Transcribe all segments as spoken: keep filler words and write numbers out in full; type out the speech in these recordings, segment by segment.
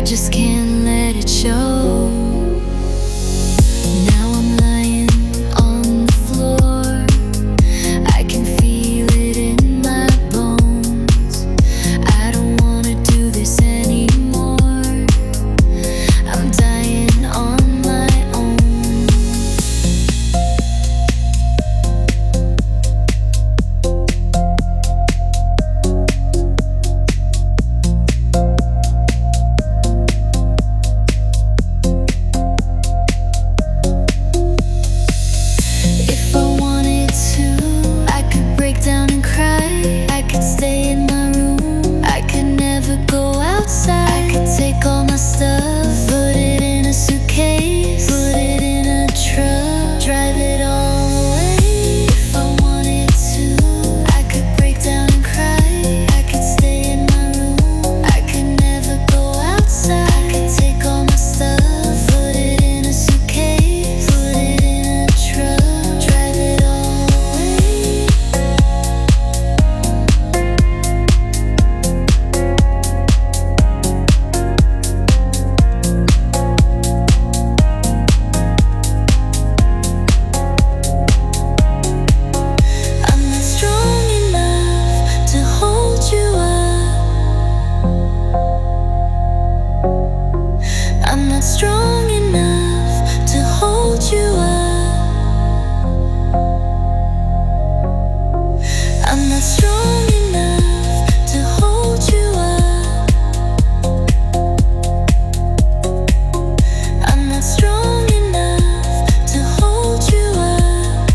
just can't let it show. Now I'm lying on the floor, I can feel it in my bones. I don't wanna do this anymore, I'm dying on my own. Strong enough to hold you up. I'm not strong enough to hold you up. I'm not strong enough to hold you up.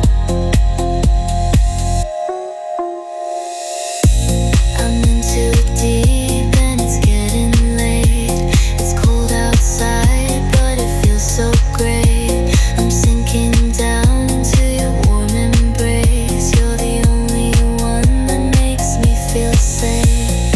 I'm in too deep and it's getting late. It's cold outside, but it feels so great. I'm sinking down into your warm embrace. You're the only one that makes me feel safe.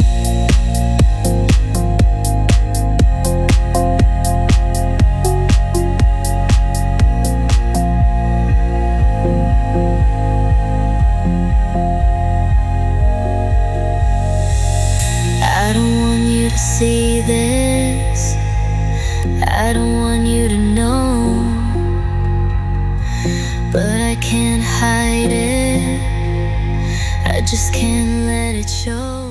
I don't want you to see this, I don't want you to know, but I can't hide it, I just can't let it show.